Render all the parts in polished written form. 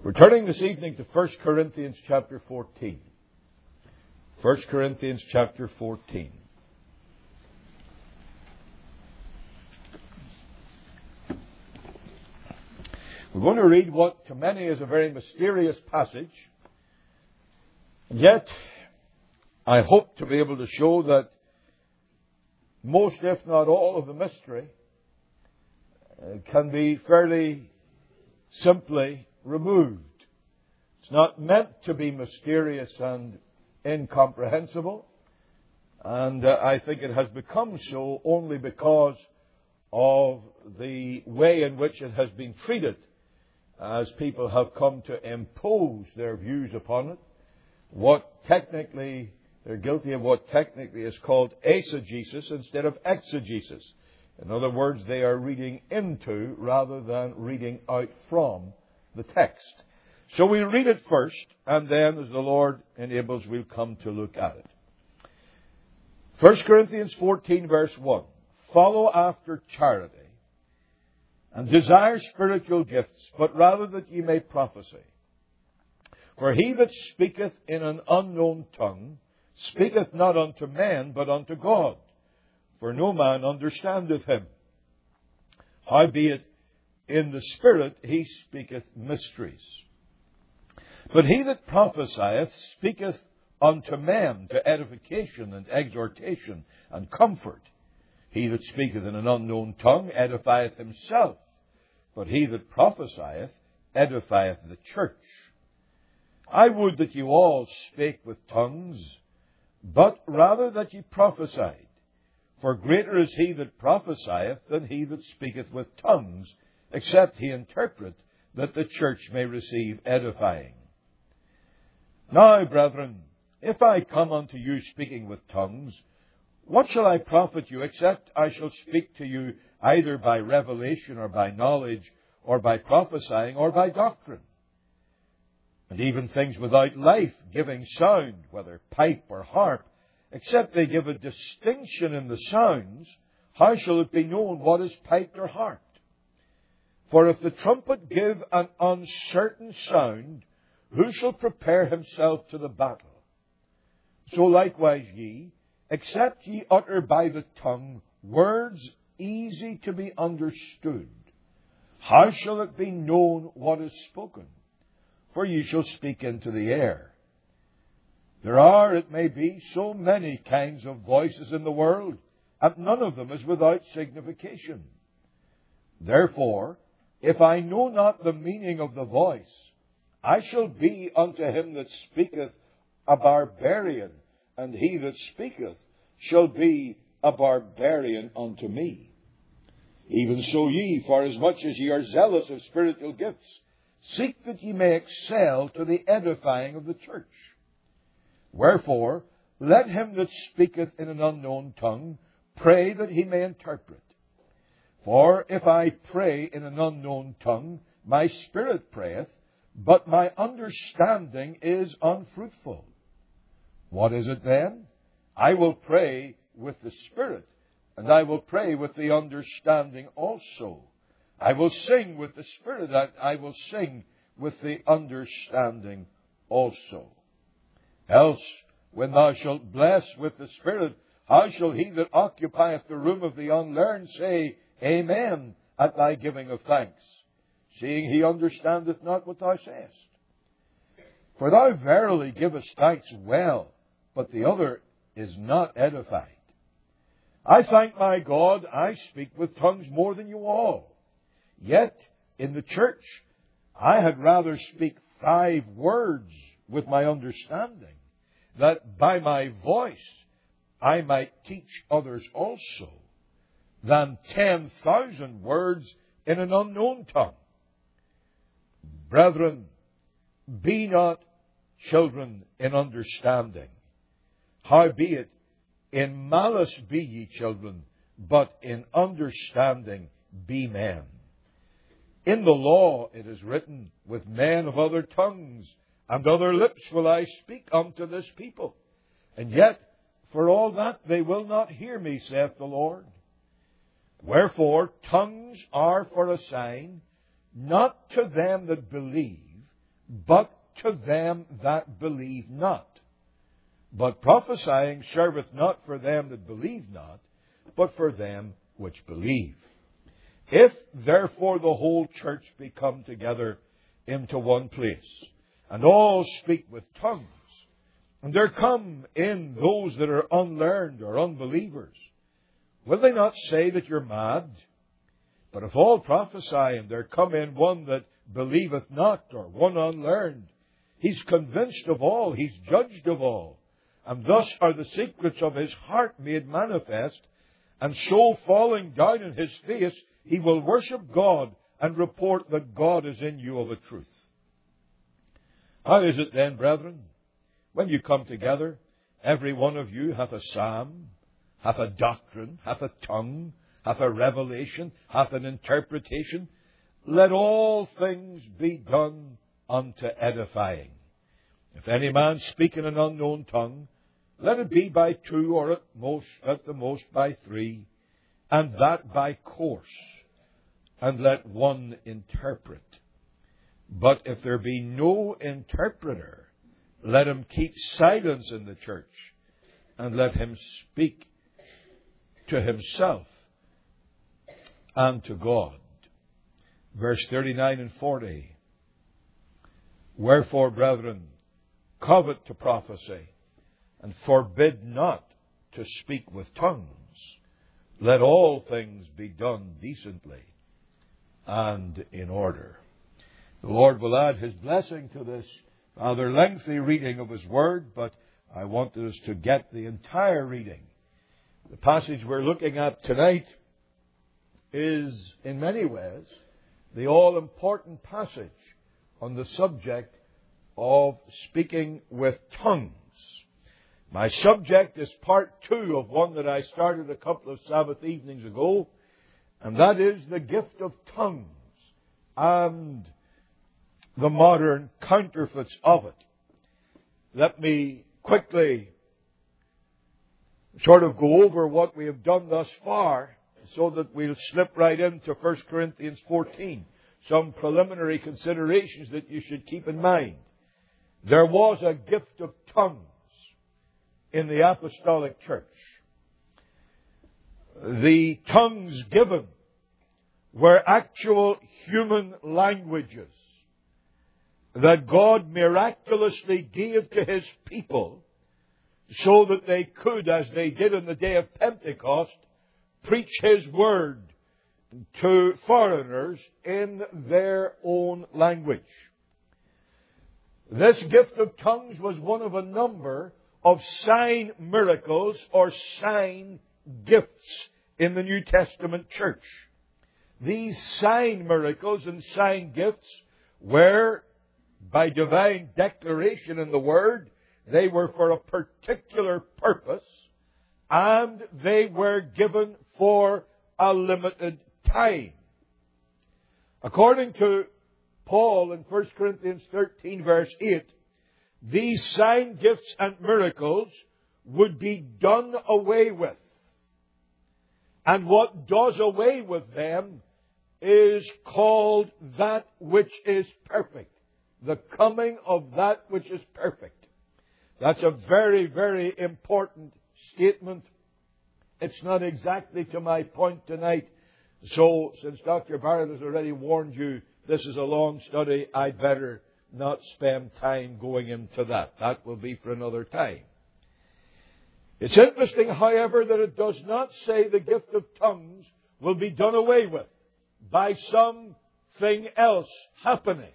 We're turning this evening to 1 Corinthians chapter 14. 1 Corinthians chapter 14. We're going to read what to many is a very mysterious passage. Yet, I hope to be able to show that most, if not all, of the mystery can be fairly simply removed. It's not meant to be mysterious and incomprehensible. And I think it has become so only because of the way in which it has been treated as people have come to impose their views upon it. They're guilty of what technically is called eisegesis instead of exegesis. In other words, they are reading into rather than reading out from the text. So we'll read it first, and then, as the Lord enables, we'll come to look at it. 1 Corinthians 14, verse 1. Follow after charity, and desire spiritual gifts, but rather that ye may prophesy. For he that speaketh in an unknown tongue speaketh not unto men, but unto God. For no man understandeth him. Howbeit, in the Spirit he speaketh mysteries. But he that prophesieth speaketh unto men to edification and exhortation and comfort. He that speaketh in an unknown tongue edifieth himself. But he that prophesieth edifieth the church. I would that you all spake with tongues, but rather that ye prophesied. For greater is he that prophesieth than he that speaketh with tongues, except he interpret, that the church may receive edifying. Now, brethren, if I come unto you speaking with tongues, what shall I profit you, except I shall speak to you either by revelation or by knowledge, or by prophesying or by doctrine? And even things without life giving sound, whether pipe or harp, except they give a distinction in the sounds, how shall it be known what is piped or harped? For if the trumpet give an uncertain sound, who shall prepare himself to the battle? So likewise ye, except ye utter by the tongue words easy to be understood, how shall it be known what is spoken? For ye shall speak into the air. There are, it may be, so many kinds of voices in the world, and none of them is without signification. Therefore, if I know not the meaning of the voice, I shall be unto him that speaketh a barbarian, and he that speaketh shall be a barbarian unto me. Even so ye, forasmuch as ye are zealous of spiritual gifts, seek that ye may excel to the edifying of the church. Wherefore, let him that speaketh in an unknown tongue pray that he may interpret. For if I pray in an unknown tongue, my spirit prayeth, but my understanding is unfruitful. What is it then? I will pray with the Spirit, and I will pray with the understanding also. I will sing with the Spirit, and I will sing with the understanding also. Else, when thou shalt bless with the Spirit, how shall he that occupieth the room of the unlearned say, Amen, at thy giving of thanks, seeing he understandeth not what thou sayest? For thou verily givest thanks well, but the other is not edified. I thank my God, I speak with tongues more than you all. Yet, in the church, I had rather speak 5 words with my understanding, that by my voice I might teach others also, than 10,000 words in an unknown tongue. Brethren, be not children in understanding. Howbeit, in malice be ye children, but in understanding be men. In the law it is written, with men of other tongues and other lips will I speak unto this people. And yet, for all that, they will not hear me, saith the Lord. Wherefore, tongues are for a sign, not to them that believe, but to them that believe not. But prophesying serveth not for them that believe not, but for them which believe. If therefore the whole church be come together into one place, and all speak with tongues, and there come in those that are unlearned or unbelievers, will they not say that you're mad? But if all prophesy, and there come in one that believeth not, or one unlearned, he's convinced of all, he's judged of all, and thus are the secrets of his heart made manifest, and so falling down in his face, he will worship God, and report that God is in you of a truth. How is it then, brethren, when you come together, every one of you hath a psalm, hath a doctrine, hath a tongue, hath a revelation, hath an interpretation? Let all things be done unto edifying. If any man speak in an unknown tongue, let it be by two, or at the most by three, and that by course, and let one interpret. But if there be no interpreter, let him keep silence in the church, and let him speak to himself and to God. Verse 39 and 40. Wherefore, brethren, covet to prophesy, and forbid not to speak with tongues. Let all things be done decently and in order. The Lord will add His blessing to this rather lengthy reading of His Word, but I want us to get the entire reading. The passage we're looking at tonight is, in many ways, the all-important passage on the subject of speaking with tongues. My subject is part 2 of one that I started a couple of Sabbath evenings ago, and that is the gift of tongues and the modern counterfeits of it. Let me quickly sort of go over what we have done thus far so that we'll slip right into 1 Corinthians 14. Some preliminary considerations that you should keep in mind. There was a gift of tongues in the apostolic church. The tongues given were actual human languages that God miraculously gave to His people so that they could, as they did on the day of Pentecost, preach His word to foreigners in their own language. This gift of tongues was one of a number of sign miracles or sign gifts in the New Testament church. These sign miracles and sign gifts were, by divine declaration in the Word, they were for a particular purpose, and they were given for a limited time. According to Paul in 1 Corinthians 13 verse 8, these sign gifts and miracles would be done away with. And what does away with them is called that which is perfect. The coming of that which is perfect. That's a very, very important statement. It's not exactly to my point tonight. So, since Dr. Barrett has already warned you, this is a long study, I'd better not spend time going into that. That will be for another time. It's interesting, however, that it does not say the gift of tongues will be done away with by something else happening.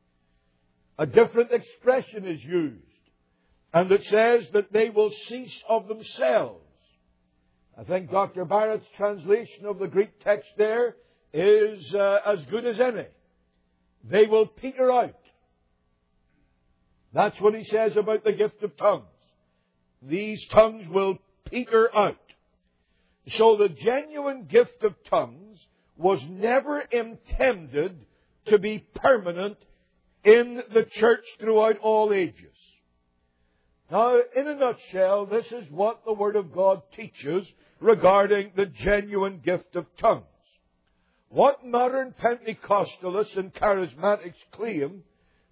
A different expression is used, and it says that they will cease of themselves. I think Dr. Barrett's translation of the Greek text there is as good as any. They will peter out. That's what he says about the gift of tongues. These tongues will peter out. So the genuine gift of tongues was never intended to be permanent in the church throughout all ages. Now, in a nutshell, this is what the Word of God teaches regarding the genuine gift of tongues. What modern Pentecostalists and charismatics claim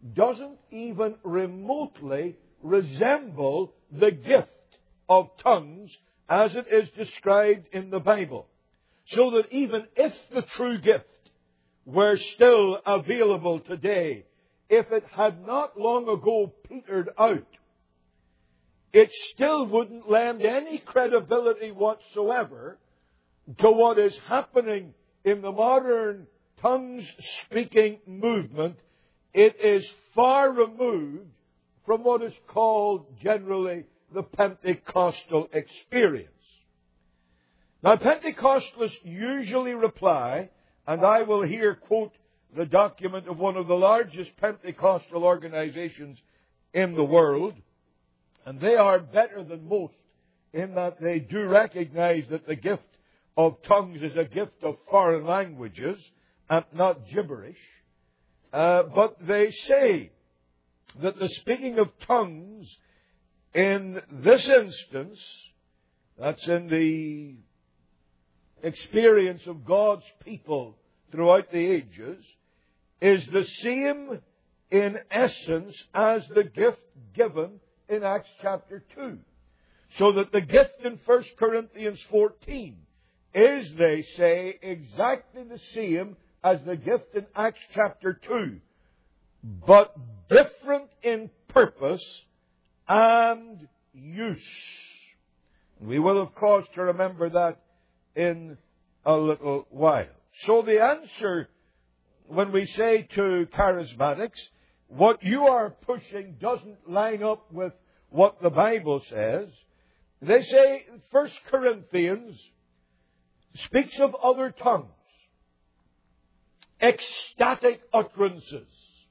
doesn't even remotely resemble the gift of tongues as it is described in the Bible. So that even if the true gift were still available today, if it had not long ago petered out, it still wouldn't lend any credibility whatsoever to what is happening in the modern tongues-speaking movement. It is far removed from what is called generally the Pentecostal experience. Now, Pentecostalists usually reply, and I will here quote the document of one of the largest Pentecostal organizations in the world, and they are better than most in that they do recognize that the gift of tongues is a gift of foreign languages and not gibberish. But they say that the speaking of tongues in this instance, that's in the experience of God's people throughout the ages, is the same in essence as the gift given in Acts chapter 2. So that the gift in 1 Corinthians 14 is, they say, exactly the same as the gift in Acts chapter 2, but different in purpose and use. We will have cause to remember that in a little while. So the answer, when we say to charismatics, what you are pushing doesn't line up with what the Bible says, they say 1 Corinthians speaks of other tongues, ecstatic utterances,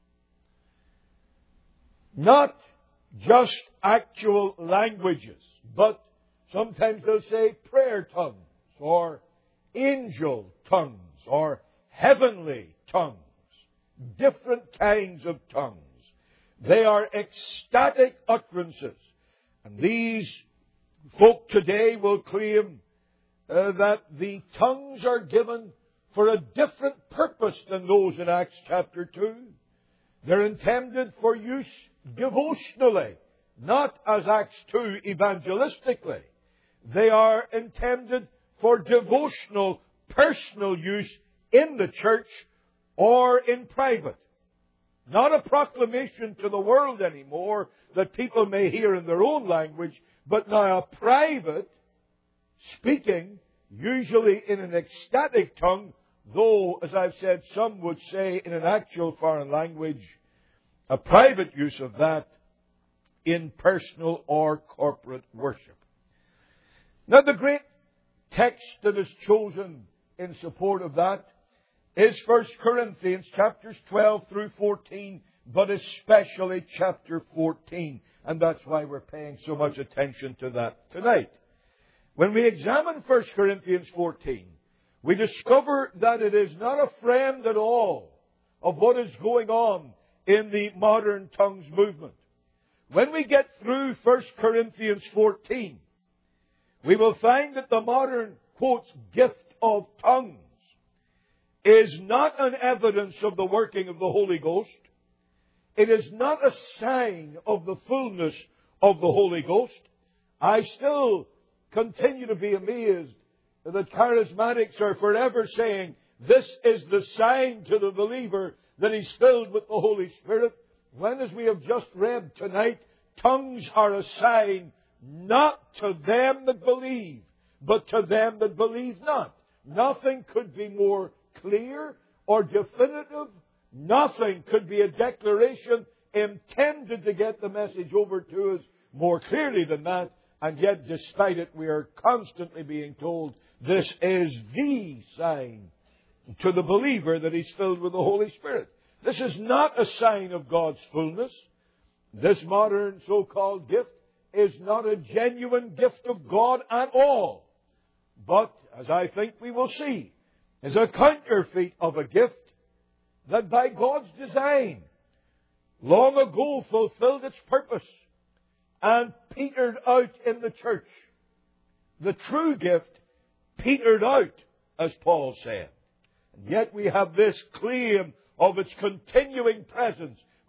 not just actual languages, but sometimes they'll say prayer tongues, or angel tongues, or heavenly tongues, different kinds of tongues. They are ecstatic utterances. And these folk today will claim that the tongues are given for a different purpose than those in Acts chapter 2. They're intended for use devotionally, not as Acts 2 evangelistically. They are intended for devotional, personal use in the church or in private. Not a proclamation to the world anymore that people may hear in their own language, but now a private speaking, usually in an ecstatic tongue, though, as I've said, some would say in an actual foreign language, a private use of that in personal or corporate worship. Now, the great text that is chosen in support of that is 1 Corinthians chapters 12 through 14, but especially chapter 14. And that's why we're paying so much attention to that tonight. When we examine 1 Corinthians 14, we discover that it is not a friend at all of what is going on in the modern tongues movement. When we get through 1 Corinthians 14, we will find that the modern, quotes, gift of tongues is not an evidence of the working of the Holy Ghost. It is not a sign of the fullness of the Holy Ghost. I still continue to be amazed that charismatics are forever saying this is the sign to the believer that he's filled with the Holy Spirit, when, as we have just read tonight, tongues are a sign not to them that believe, but to them that believe not. Nothing could be more clear or definitive. Nothing could be a declaration intended to get the message over to us more clearly than that. And yet, despite it, we are constantly being told this is the sign to the believer that he's filled with the Holy Spirit. This is not a sign of God's fullness. This modern so-called gift is not a genuine gift of God at all. But, as I think we will see, is a counterfeit of a gift that by God's design long ago fulfilled its purpose and petered out in the church. The true gift petered out, as Paul said. And yet we have this claim of its continuing presence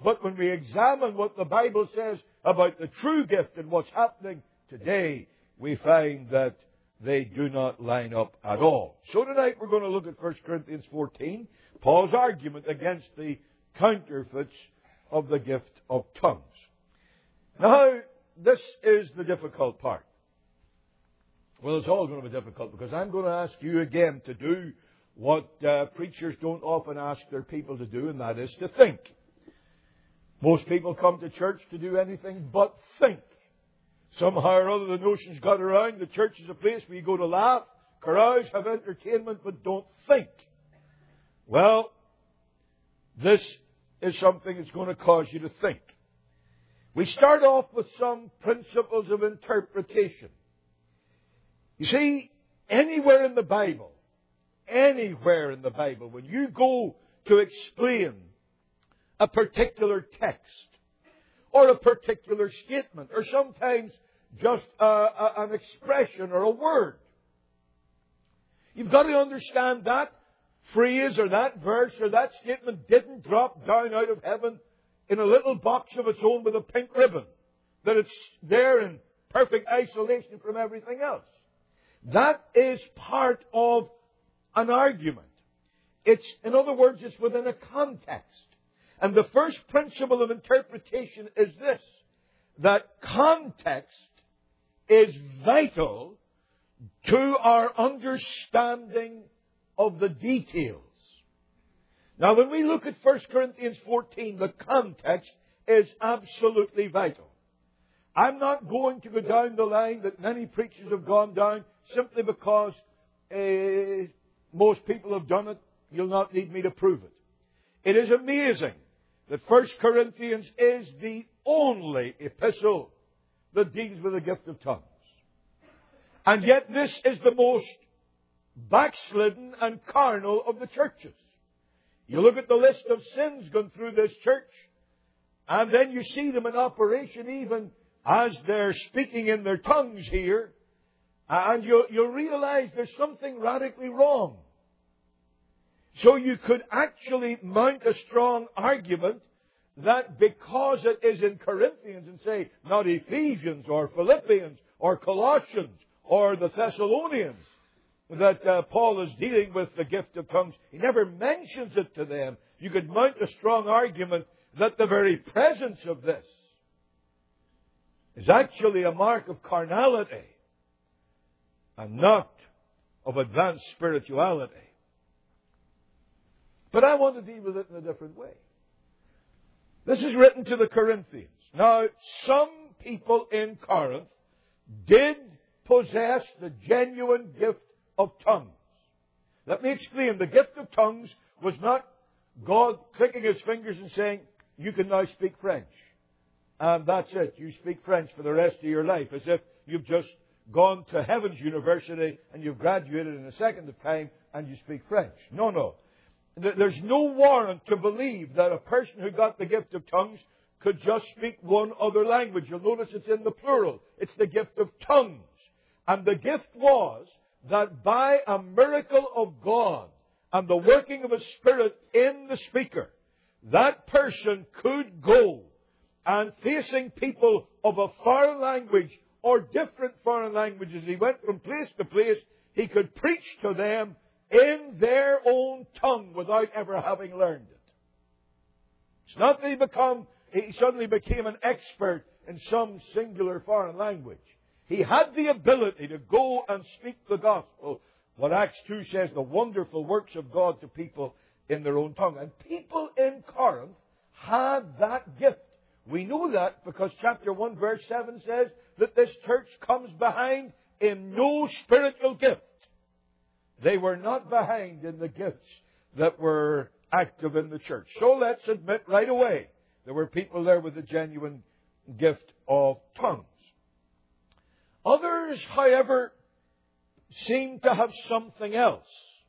But when we examine what the Bible says about the true gift and what's happening today, we find that they do not line up at all. So tonight we're going to look at 1 Corinthians 14, Paul's argument against the counterfeits of the gift of tongues. Now, this is the difficult part. Well, it's all going to be difficult because I'm going to ask you again to do what preachers don't often ask their people to do, and that is to think. Most people come to church to do anything but think. Somehow or other the notion's got around the church is a place where you go to laugh, carouse, have entertainment, but don't think. Well, this is something that's going to cause you to think. We start off with some principles of interpretation. You see, anywhere in the Bible, when you go to explain a particular text, or a particular statement, or sometimes just an expression or a word, you've got to understand that phrase or that verse or that statement didn't drop down out of heaven in a little box of its own with a pink ribbon, that it's there in perfect isolation from everything else. That is part of an argument. In other words, it's within a context. And the first principle of interpretation is this, that context is vital to our understanding of the details. Now, when we look at 1 Corinthians 14, the context is absolutely vital. I'm not going to go down the line that many preachers have gone down simply because most people have done it. You'll not need me to prove it. It is amazing that 1 Corinthians is the only epistle that deals with the gift of tongues. And yet this is the most backslidden and carnal of the churches. You look at the list of sins gone through this church, and then you see them in operation even as they're speaking in their tongues here, and you'll realize there's something radically wrong. So you could actually mount a strong argument that because it is in Corinthians and say, not Ephesians or Philippians or Colossians or the Thessalonians, that Paul is dealing with the gift of tongues. He never mentions it to them. You could mount a strong argument that the very presence of this is actually a mark of carnality and not of advanced spirituality. But I want to deal with it in a different way. This is written to the Corinthians. Now, some people in Corinth did possess the genuine gift of tongues. Let me explain. The gift of tongues was not God clicking His fingers and saying, you can now speak French. And that's it. You speak French for the rest of your life, as if you've just gone to Heaven's University and you've graduated in a second of time and you speak French. No. There's no warrant to believe that a person who got the gift of tongues could just speak one other language. You'll notice it's in the plural. It's the gift of tongues. And the gift was that by a miracle of God and the working of a Spirit in the speaker, that person could go and facing people of a foreign language or different foreign languages, he went from place to place, he could preach to them in their own tongue without ever having learned it. It's not that he suddenly became an expert in some singular foreign language. He had the ability to go and speak the gospel, what Acts 2 says, the wonderful works of God to people in their own tongue. And people in Corinth had that gift. We know that because chapter 1 verse 7 says that this church comes behind in no spiritual gift. They were not behind in the gifts that were active in the church. So let's admit right away there were people there with a genuine gift of tongues. Others, however, seem to have something else.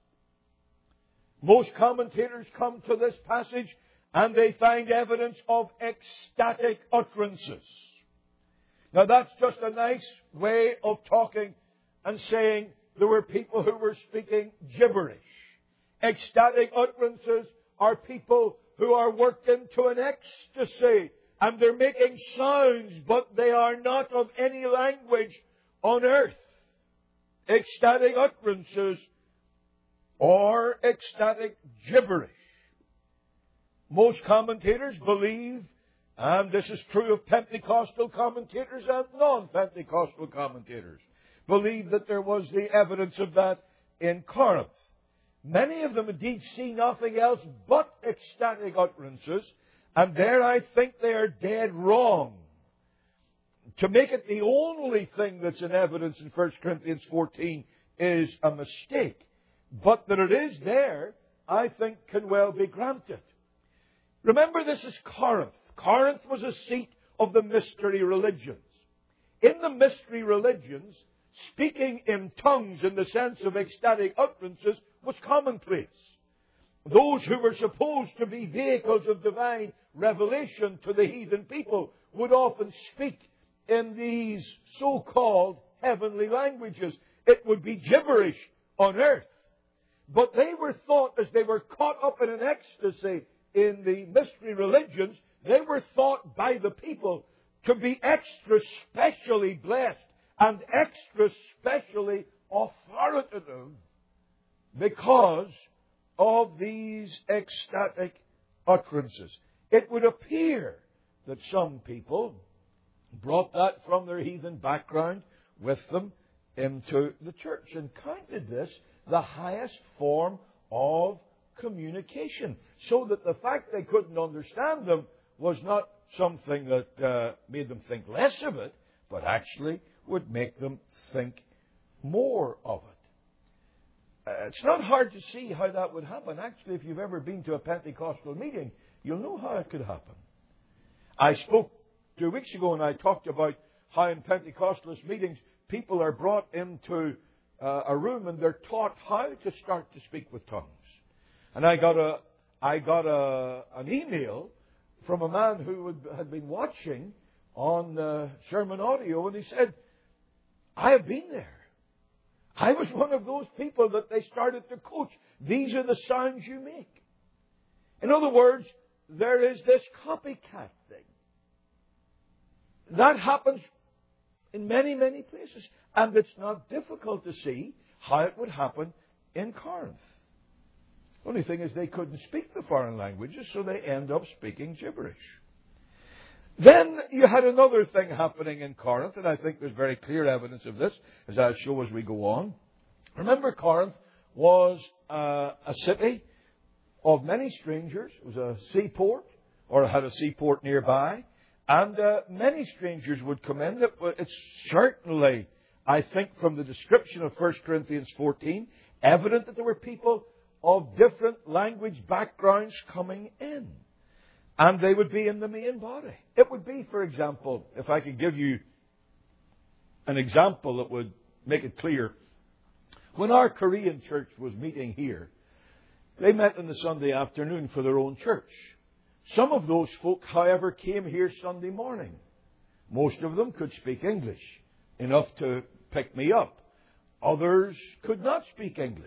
Most commentators come to this passage and they find evidence of ecstatic utterances. Now that's just a nice way of talking and saying there were people who were speaking gibberish. Ecstatic utterances are people who are worked into an ecstasy, and they're making sounds, but they are not of any language on earth. Ecstatic utterances or ecstatic gibberish. Most commentators believe, and this is true of Pentecostal commentators and non-Pentecostal commentators, believe that there was the evidence of that in Corinth. Many of them indeed see nothing else but ecstatic utterances, and there I think they are dead wrong. To make it the only thing that's in evidence in 1 Corinthians 14 is a mistake. But that it is there, I think, can well be granted. Remember, this is Corinth. Corinth was a seat of the mystery religions. In the mystery religions, speaking in tongues in the sense of ecstatic utterances was commonplace. Those who were supposed to be vehicles of divine revelation to the heathen people would often speak in these so-called heavenly languages. It would be gibberish on earth. But they were thought, as they were caught up in an ecstasy in the mystery religions, they were thought by the people to be extra specially blessed and extra specially authoritative because of these ecstatic utterances. It would appear that some people brought that from their heathen background with them into the church and counted this the highest form of communication, so that the fact they couldn't understand them was not something that made them think less of it, but actually would make them think more of it. It's not hard to see how that would happen. Actually, if you've ever been to a Pentecostal meeting, you'll know how it could happen. I spoke 2 weeks ago and I talked about how in Pentecostalist meetings people are brought into a room and they're taught how to start to speak with tongues. And I got an email from a man who had been watching on sermon audio, and he said, I have been there. I was one of those people that they started to coach. These are the sounds you make. In other words, there is this copycat thing. That happens in many, many places. And it's not difficult to see how it would happen in Corinth. The only thing is they couldn't speak the foreign languages, so they end up speaking gibberish. Then you had another thing happening in Corinth, and I think there's very clear evidence of this, as I'll show as we go on. Remember, Corinth was a city of many strangers. It was a seaport, or had a seaport nearby, and many strangers would come in. It's certainly, I think, from the description of 1 Corinthians 14, evident that there were people of different language backgrounds coming in. And they would be in the main body. It would be, for example, if I could give you an example that would make it clear. When our Korean church was meeting here, they met on the Sunday afternoon for their own church. Some of those folk, however, came here Sunday morning. Most of them could speak English, enough to pick me up. Others could not speak English.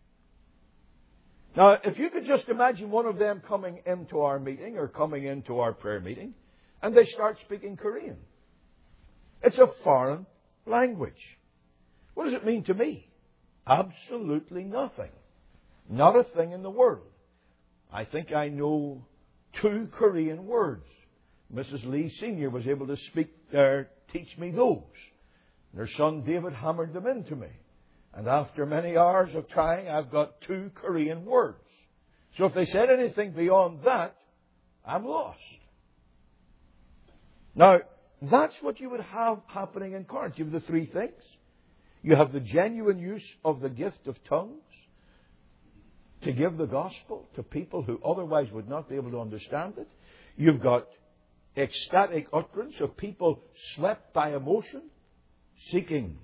Now, if you could just imagine one of them coming into our meeting or coming into our prayer meeting, and they start speaking Korean. It's a foreign language. What does it mean to me? Absolutely nothing. Not a thing in the world. I think I know 2 Korean words. Mrs. Lee Sr. was able to teach me those. Their son David hammered them into me. And after many hours of trying, I've got 2 Korean words. So if they said anything beyond that, I'm lost. Now, that's what you would have happening in Corinth. You have the 3 things. You have the genuine use of the gift of tongues to give the gospel to people who otherwise would not be able to understand it. You've got ecstatic utterance of people swept by emotion, seeking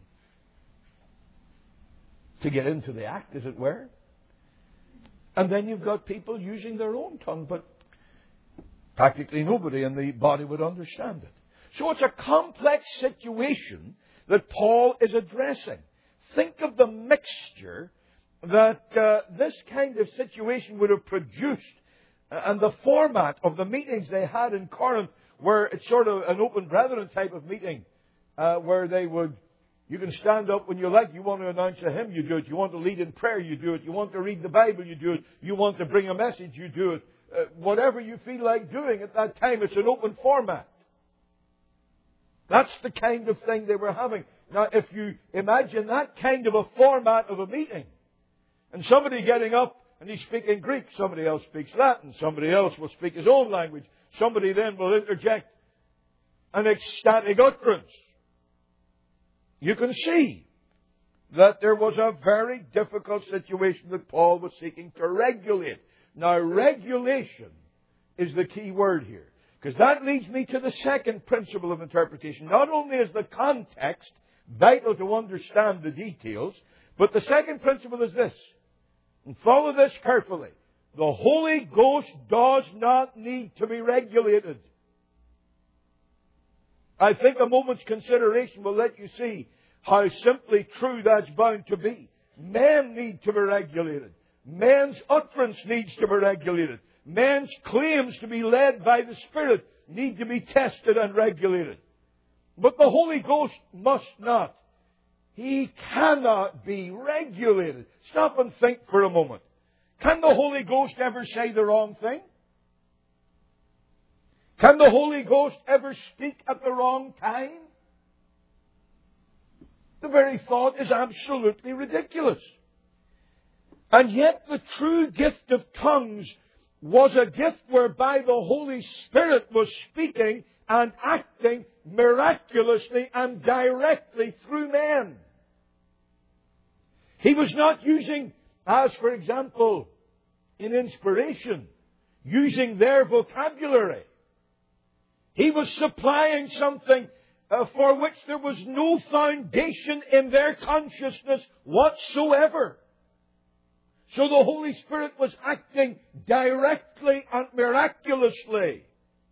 to get into the act, as it were. And then you've got people using their own tongue, but practically nobody in the body would understand it. So it's a complex situation that Paul is addressing. Think of the mixture that this kind of situation would have produced And the format of the meetings they had in Corinth were it's sort of an open brethren type of meeting, where you can stand up when you like. You want to announce a hymn, you do it. You want to lead in prayer, you do it. You want to read the Bible, you do it. You want to bring a message, you do it. Whatever you feel like doing at that time, it's an open format. That's the kind of thing they were having. Now, if you imagine that kind of a format of a meeting, and somebody getting up and he's speaking Greek, somebody else speaks Latin, somebody else will speak his own language, somebody then will interject an ecstatic utterance. You can see that there was a very difficult situation that Paul was seeking to regulate. Now, regulation is the key word here, because that leads me to the second principle of interpretation. Not only is the context vital to understand the details, but the second principle is this, and follow this carefully. The Holy Ghost does not need to be regulated. I think a moment's consideration will let you see how simply true that's bound to be. Men need to be regulated. Men's utterance needs to be regulated. Men's claims to be led by the Spirit need to be tested and regulated. But the Holy Ghost must not. He cannot be regulated. Stop and think for a moment. Can the Holy Ghost ever say the wrong thing? Can the Holy Ghost ever speak at the wrong time? The very thought is absolutely ridiculous. And yet the true gift of tongues was a gift whereby the Holy Spirit was speaking and acting miraculously and directly through men. He was not using, as for example, in inspiration, using their vocabulary. He was supplying something for which there was no foundation in their consciousness whatsoever. So the Holy Spirit was acting directly and miraculously.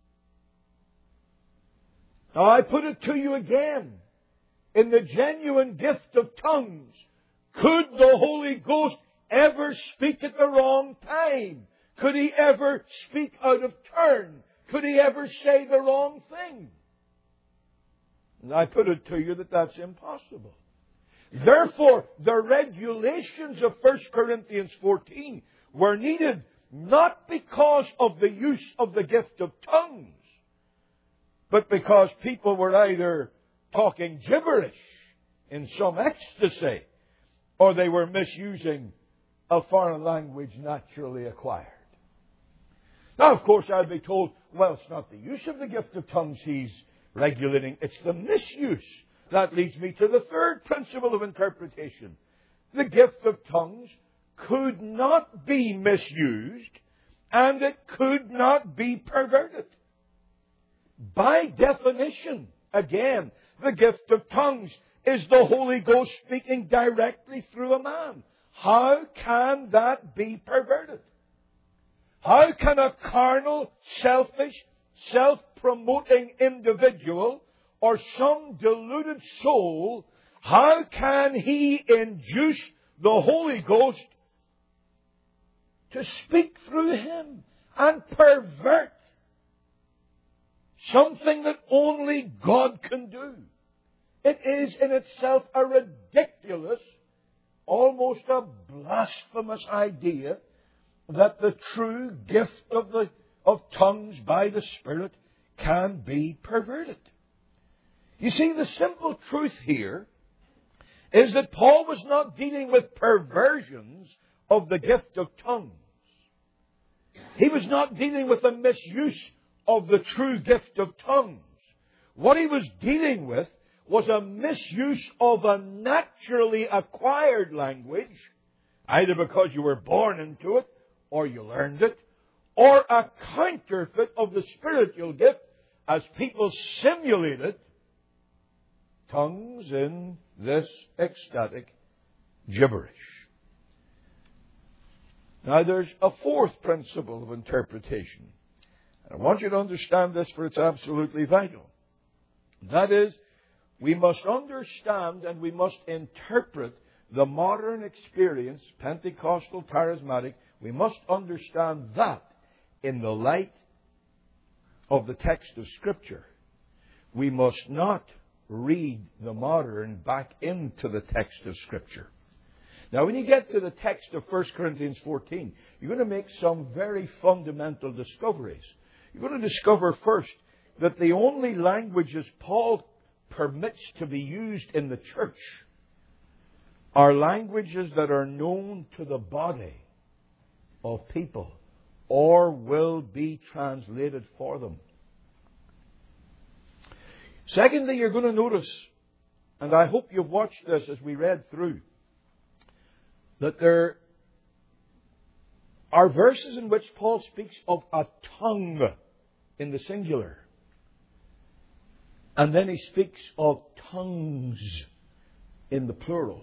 Now I put it to you again. In the genuine gift of tongues, could the Holy Ghost ever speak at the wrong time? Could He ever speak out of turn? Could He ever say the wrong thing? And I put it to you that that's impossible. Therefore, the regulations of 1 Corinthians 14 were needed not because of the use of the gift of tongues, but because people were either talking gibberish in some ecstasy, or they were misusing a foreign language naturally acquired. Now, of course, I'd be told, well, it's not the use of the gift of tongues He's regulating, it's the misuse. That leads me to the third principle of interpretation. The gift of tongues could not be misused, and it could not be perverted. By definition, again, the gift of tongues is the Holy Ghost speaking directly through a man. How can that be perverted? How can a carnal, selfish, self-promoting individual or some deluded soul, how can he induce the Holy Ghost to speak through him and pervert something that only God can do? It is in itself a ridiculous, almost a blasphemous idea that the true gift of tongues by the Spirit can be perverted. You see, the simple truth here is that Paul was not dealing with perversions of the gift of tongues. He was not dealing with a misuse of the true gift of tongues. What he was dealing with was a misuse of a naturally acquired language, either because you were born into it, or you learned it, or a counterfeit of the spiritual gift as people simulated tongues in this ecstatic gibberish. Now there's a fourth principle of interpretation. And I want you to understand this, for it's absolutely vital. That is, we must understand and we must interpret the modern experience, Pentecostal, charismatic. We must understand that in the light of the text of Scripture, we must not read the modern back into the text of Scripture. Now, when you get to the text of 1 Corinthians 14, you're going to make some very fundamental discoveries. You're going to discover first that the only languages Paul permits to be used in the church are languages that are known to the body of people or will be translated for them. Secondly, you're going to notice, and I hope you've watched this as we read through, that there are verses in which Paul speaks of a tongue in the singular. And then he speaks of tongues in the plural.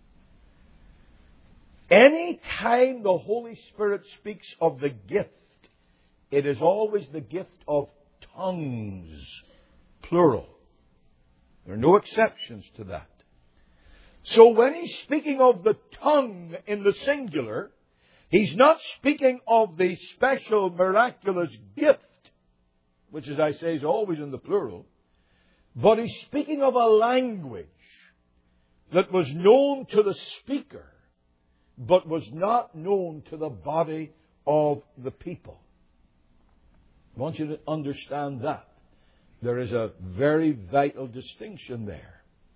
Any time the Holy Spirit speaks of the gift, it is always the gift of tongues, plural. There are no exceptions to that. So when he's speaking of the tongue in the singular, he's not speaking of the special miraculous gift, which, as I say, is always in the plural, but he's speaking of a language that was known to the speaker, but was not known to the body of the people. I want you to understand that. There is a very vital distinction there.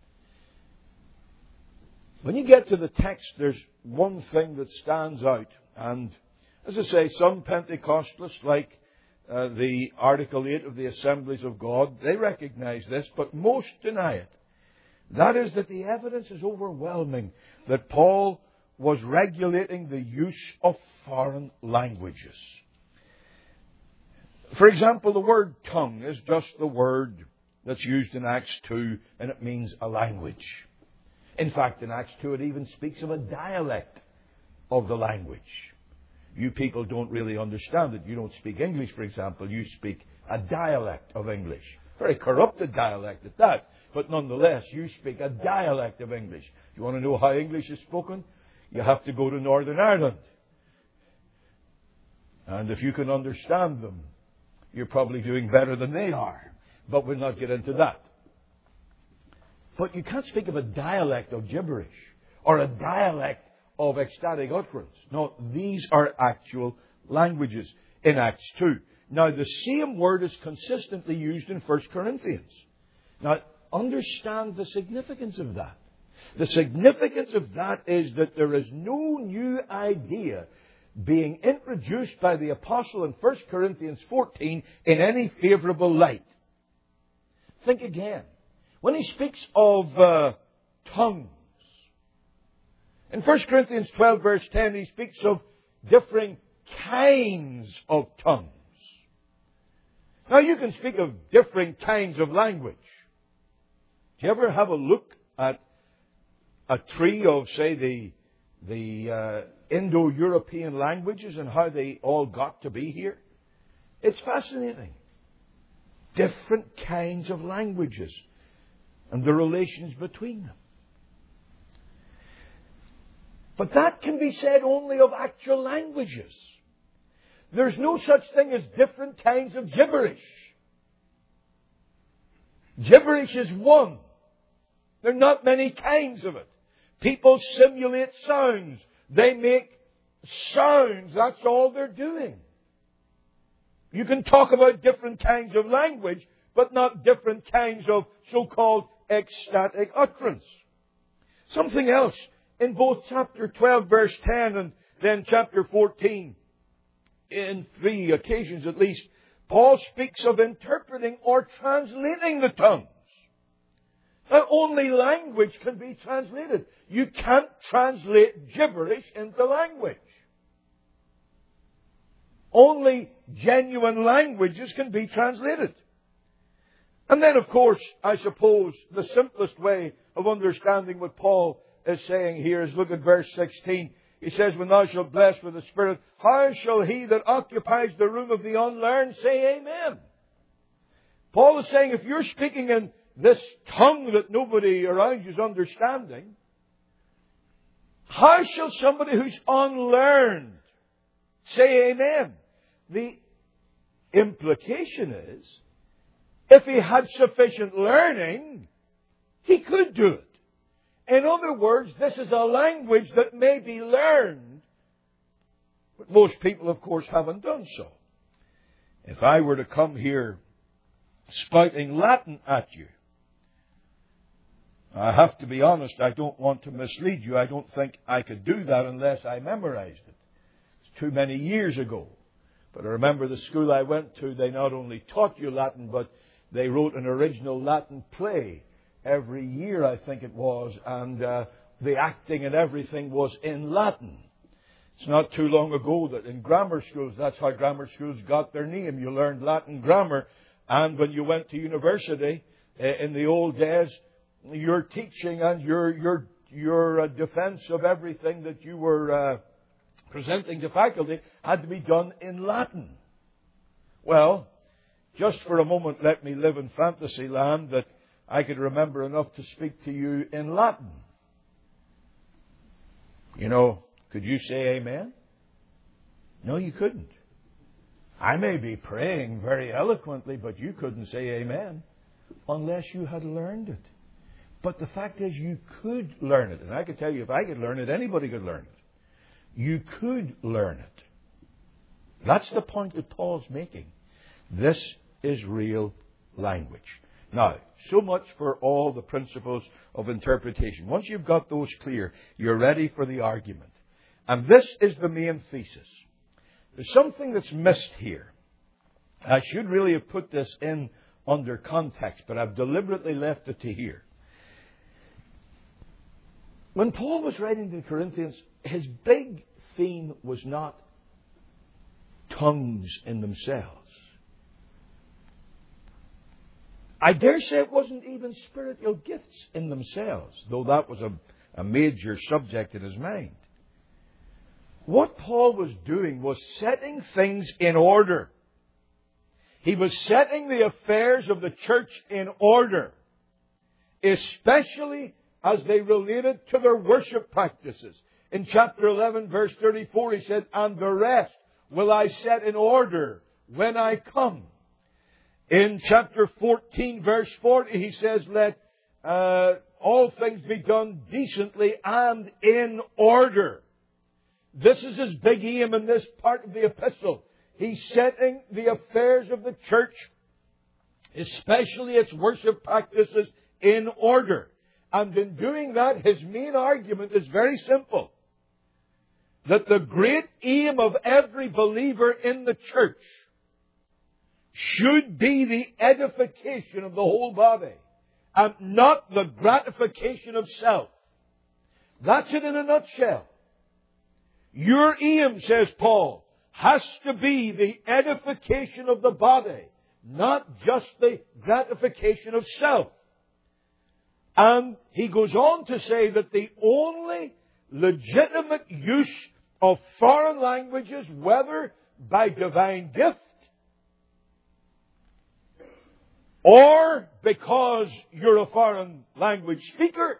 When you get to the text, there's one thing that stands out. And, as I say, some Pentecostalists, like the Article 8 of the Assemblies of God, they recognize this, but most deny it. That is that the evidence is overwhelming that Paul was regulating the use of foreign languages. For example, the word tongue is just the word that's used in Acts 2, and it means a language. In fact, in Acts 2, it even speaks of a dialect of the language. You people don't really understand it. You don't speak English, for example. You speak a dialect of English. Very corrupted dialect at that. But nonetheless, you speak a dialect of English. You want to know how English is spoken? You have to go to Northern Ireland. And if you can understand them, you're probably doing better than they are. But we'll not get into that. But you can't speak of a dialect of gibberish or a dialect of ecstatic utterance. No, these are actual languages in Acts 2. Now, the same word is consistently used in 1 Corinthians. Now, understand the significance of that. The significance of that is that there is no new idea being introduced by the apostle in 1 Corinthians 14 in any favourable light. Think again. When he speaks of tongues, in 1 Corinthians 12 verse 10 he speaks of differing kinds of tongues. Now you can speak of differing kinds of language. Do you ever have a look at a tree of, say, the Indo-European languages and how they all got to be here? It's fascinating. Different kinds of languages and the relations between them. But that can be said only of actual languages. There's no such thing as different kinds of gibberish. Gibberish is one. There are not many kinds of it. People simulate sounds. They make sounds. That's all they're doing. You can talk about different kinds of language, but not different kinds of so-called ecstatic utterance. Something else. In both chapter 12 verse 10 and then chapter 14, in 3 occasions at least, Paul speaks of interpreting or translating the tongues. Now, only language can be translated. You can't translate gibberish into language. Only genuine languages can be translated. And then, of course, I suppose the simplest way of understanding what Paul is saying here is look at verse 16. He says, when thou shalt bless with the Spirit, how shall he that occupies the room of the unlearned say amen? Paul is saying, if you're speaking in this tongue that nobody around you is understanding, how shall somebody who's unlearned say amen? the implication is, if he had sufficient learning, he could do it. In other words, this is a language that may be learned, but most people, of course, haven't done so. If I were to come here spouting Latin at you, I have to be honest, I don't want to mislead you. I don't think I could do that unless I memorized it. It's too many years ago. But I remember the school I went to, they not only taught you Latin, but they wrote an original Latin play every year, I think it was, and the acting and everything was in Latin. It's not too long ago that in grammar schools, that's how grammar schools got their name. You learned Latin grammar, and when you went to university in the old days, your teaching and your defense of everything that you were presenting to faculty had to be done in Latin. Well, just for a moment, let me live in fantasy land that I could remember enough to speak to you in Latin. You know, could you say amen? No, you couldn't. I may be praying very eloquently, but you couldn't say amen unless you had learned it. But the fact is, you could learn it. And I could tell you, if I could learn it, anybody could learn it. You could learn it. That's the point that Paul's making. This is real language. Now, so much for all the principles of interpretation. Once you've got those clear, you're ready for the argument. And this is the main thesis. There's something that's missed here. I should really have put this in under context, but I've deliberately left it to here. When Paul was writing to the Corinthians, his big theme was not tongues in themselves. I dare say it wasn't even spiritual gifts in themselves, though that was a major subject in his mind. What Paul was doing was setting things in order. He was setting the affairs of the church in order, especially as they related to their worship practices. In chapter 11, verse 34, he said, "And the rest will I set in order when I come." In chapter 14, verse 40, he says, "Let all things be done decently and in order." This is his big aim in this part of the epistle. He's setting the affairs of the church, especially its worship practices, in order. And in doing that, his main argument is very simple. That the great aim of every believer in the church should be the edification of the whole body, and not the gratification of self. That's it in a nutshell. Your aim, says Paul, has to be the edification of the body, not just the gratification of self. And he goes on to say that the only legitimate use of foreign languages, whether by divine gift or because you're a foreign language speaker,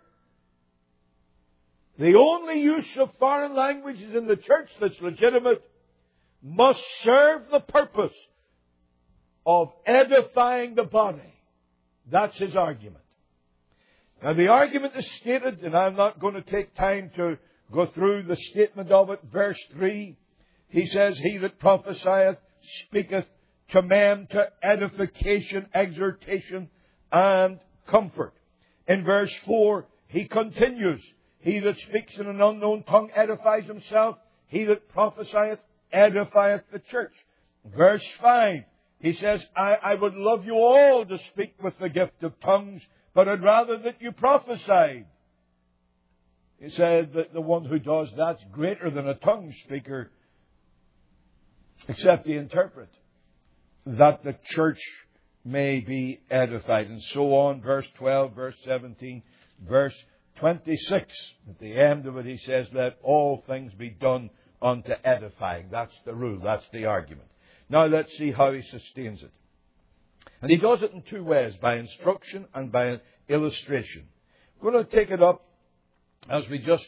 the only use of foreign languages in the church that's legitimate must serve the purpose of edifying the body. That's his argument. Now the argument is stated, and I'm not going to take time to go through the statement of it. Verse 3, he says, "He that prophesieth speaketh to men to edification, exhortation, and comfort." In verse 4, he continues, "He that speaks in an unknown tongue edifies himself. He that prophesieth edifieth the church." Verse 5, he says, I would love you all to speak with the gift of tongues, but I'd rather that you prophesied. He said that the one who does that's greater than a tongue speaker, except he interpret, that the church may be edified. And so on, verse 12, verse 17, verse 26. At the end of it, he says, "Let all things be done unto edifying." That's the rule. That's the argument. Now let's see how he sustains it. And he does it in two ways, by instruction and by illustration. I'm going to take it up as we just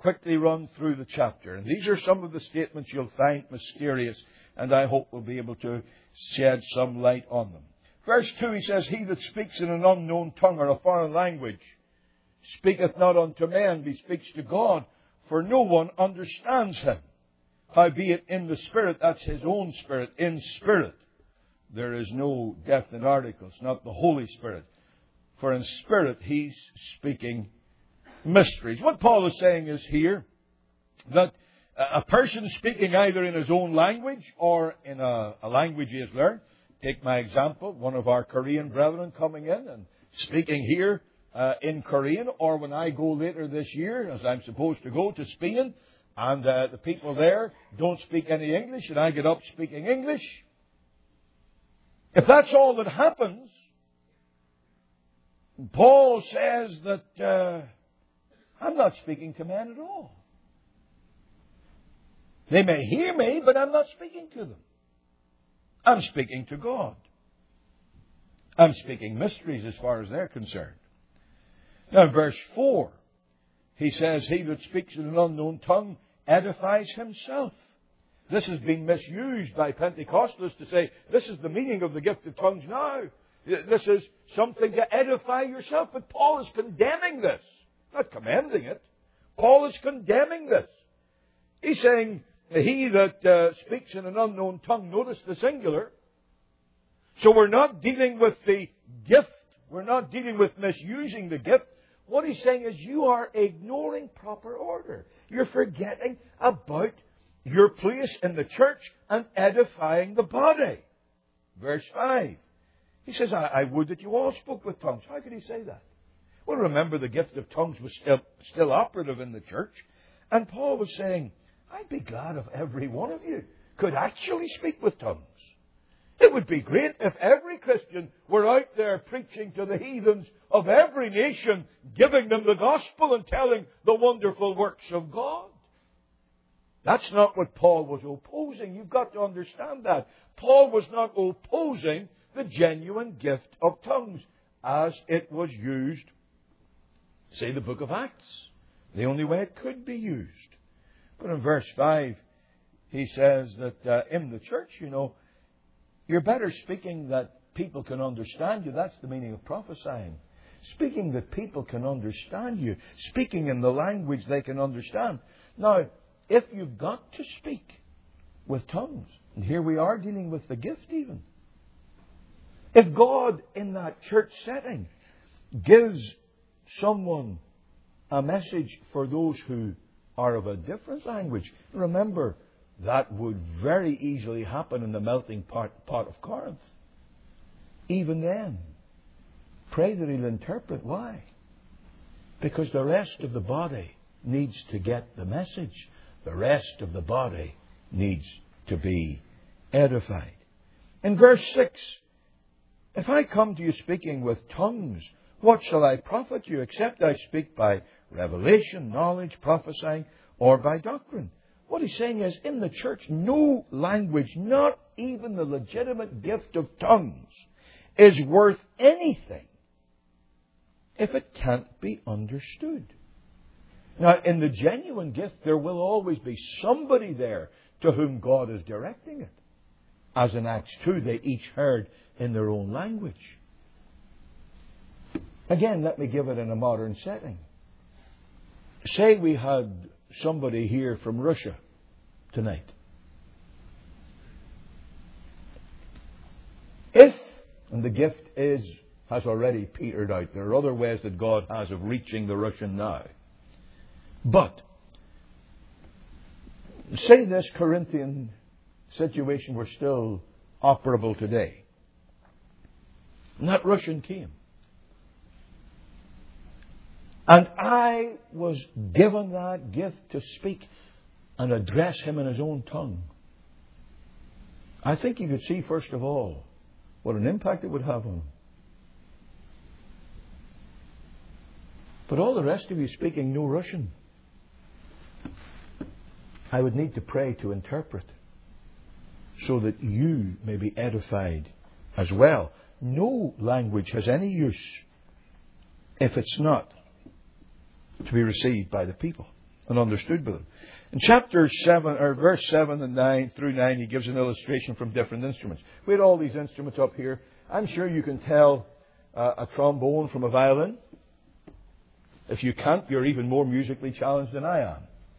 quickly run through the chapter. And these are some of the statements you'll find mysterious, and I hope we'll be able to shed some light on them. Verse 2, he says, He that speaks in an unknown tongue or a foreign language speaketh not unto men, but speaks to God, for no one understands him. Howbeit in the Spirit, that's his own Spirit, in Spirit, there is no definite articles, not the Holy Spirit. For in Spirit, he's speaking mysteries. What Paul is saying is here that a person speaking either in his own language or in a language he has learned. Take my example, one of our Korean brethren coming in and speaking here in Korean, or when I go later this year, as I'm supposed to go to Spain, and the people there don't speak any English, and I get up speaking English. If that's all that happens, Paul says that I'm not speaking to men at all. They may hear me, but I'm not speaking to them. I'm speaking to God. I'm speaking mysteries as far as they're concerned. Now, verse 4, he says, He that speaks in an unknown tongue edifies himself. This has been misused by Pentecostals to say, this is the meaning of the gift of tongues now. This is something to edify yourself. But Paul is condemning this, not commending it. Paul is condemning this. He's saying, he that speaks in an unknown tongue, notice the singular. So we're not dealing with the gift. We're not dealing with misusing the gift. What he's saying is you are ignoring proper order. You're forgetting about your place in the church and edifying the body. Verse 5. He says, I would that you all spoke with tongues. How could he say that? Well, remember, the gift of tongues was still operative in the church. And Paul was saying, I'd be glad if every one of you could actually speak with tongues. It would be great if every Christian were out there preaching to the heathens of every nation, giving them the gospel and telling the wonderful works of God. That's not what Paul was opposing. You've got to understand that. Paul was not opposing the genuine gift of tongues as it was used, say, the book of Acts. The only way it could be used. But in verse 5, he says that in the church, you're better speaking that people can understand you. That's the meaning of prophesying. Speaking that people can understand you. Speaking in the language they can understand. Now, if you've got to speak with tongues, and here we are dealing with the gift even. If God in that church setting gives someone a message for those who are of a different language, remember, that would very easily happen in the melting pot of Corinth. Even then, pray that he'll interpret. Why? Because the rest of the body needs to get the message. The rest of the body needs to be edified. In verse 6, if I come to you speaking with tongues, what shall I profit you, except I speak by revelation, knowledge, prophesying, or by doctrine? What he's saying is, in the church, no language, not even the legitimate gift of tongues, is worth anything if it can't be understood. Now, in the genuine gift, there will always be somebody there to whom God is directing it. As in Acts 2, they each heard in their own language. Again, let me give it in a modern setting. Say we had somebody here from Russia tonight. If, and the gift has already petered out, there are other ways that God has of reaching the Russian now. But, say this Corinthian situation were still operable today. And that Russian came. And I was given that gift to speak and address him in his own tongue. I think you could see, first of all, what an impact it would have on him. But all the rest of you speaking no Russian, I would need to pray to interpret so that you may be edified as well. No language has any use if it's not to be received by the people. and understood by them. In chapter 7, or verse 7 and 9 through 9, he gives an illustration from different instruments. We had all these instruments up here. I'm sure you can tell a trombone from a violin. If you can't, you're even more musically challenged than I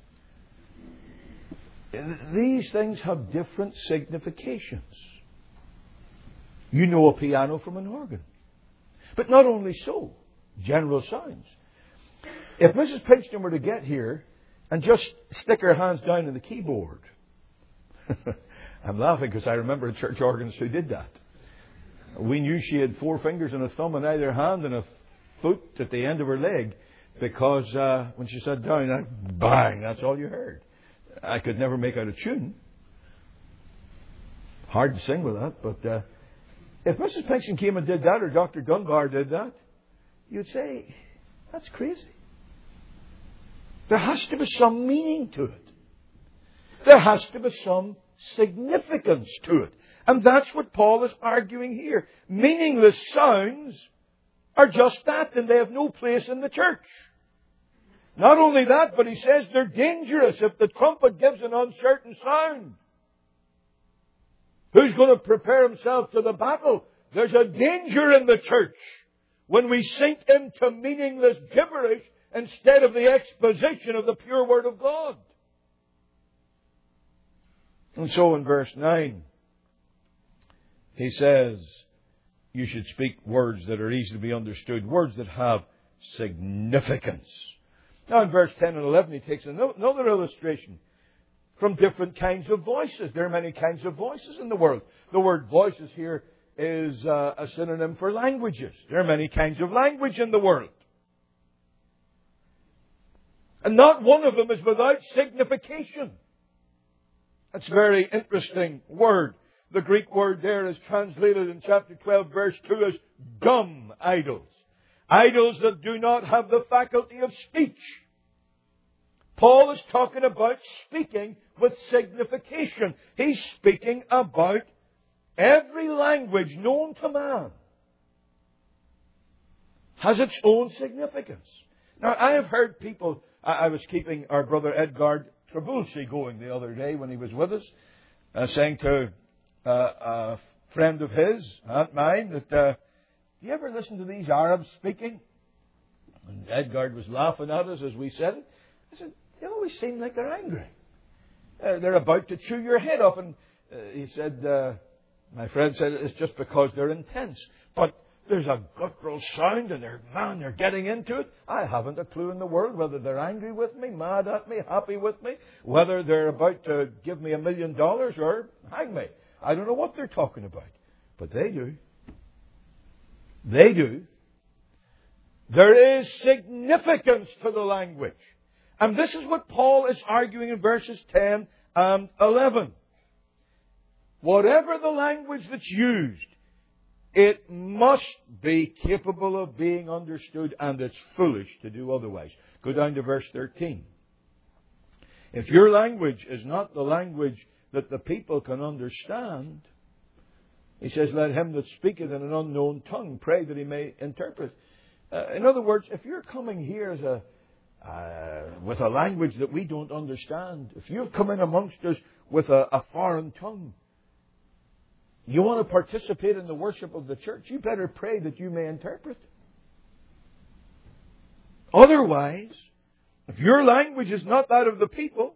am. These things have different significations. You know a piano from an organ. But not only so, general sounds. If Mrs. Pinchton were to get here and just stick her hands down on the keyboard, I'm laughing because I remember a church organist who did that. We knew she had 4 fingers and a thumb in either hand and a foot at the end of her leg because when she sat down, bang, that's all you heard. I could never make out a tune. Hard to sing with that, but if Mrs. Pinchton came and did that, or Dr. Dunbar did that, you'd say, that's crazy. There has to be some meaning to it. There has to be some significance to it. And that's what Paul is arguing here. Meaningless sounds are just that, and they have no place in the church. Not only that, but he says they're dangerous if the trumpet gives an uncertain sound. Who's going to prepare himself to the battle? There's a danger in the church when we sink into meaningless gibberish instead of the exposition of the pure Word of God. And so in verse 9, he says you should speak words that are easy to be understood, words that have significance. Now in verse 10 and 11, he takes another illustration from different kinds of voices. There are many kinds of voices in the world. The word voices here is a synonym for languages. There are many kinds of language in the world. And not one of them is without signification. That's a very interesting word. The Greek word there is translated in chapter 12, verse 2 as dumb idols. Idols that do not have the faculty of speech. Paul is talking about speaking with signification. He's speaking about every language known to man has its own significance. Now, I have heard people, I was keeping our brother Edgard Trabulsi going the other day when he was with us, saying to a friend of his, not mine, that, do you ever listen to these Arabs speaking? And Edgard was laughing at us as we said it. I said, they always seem like they're angry. They're about to chew your head off. And he said, my friend said, it's just because they're intense. But there's a guttural sound and they're getting into it. I haven't a clue in the world whether they're angry with me, mad at me, happy with me, whether they're about to give me $1 million or hang me. I don't know what they're talking about. But they do. They do. There is significance to the language. And this is what Paul is arguing in verses 10 and 11. Whatever the language that's used, it must be capable of being understood, and it's foolish to do otherwise. Go down to verse 13. If your language is not the language that the people can understand, he says, let him that speaketh in an unknown tongue pray that he may interpret. In other words, if you're coming here as with a language that we don't understand, if you've come in amongst us with a foreign tongue, you want to participate in the worship of the church, you better pray that you may interpret. Otherwise, if your language is not that of the people,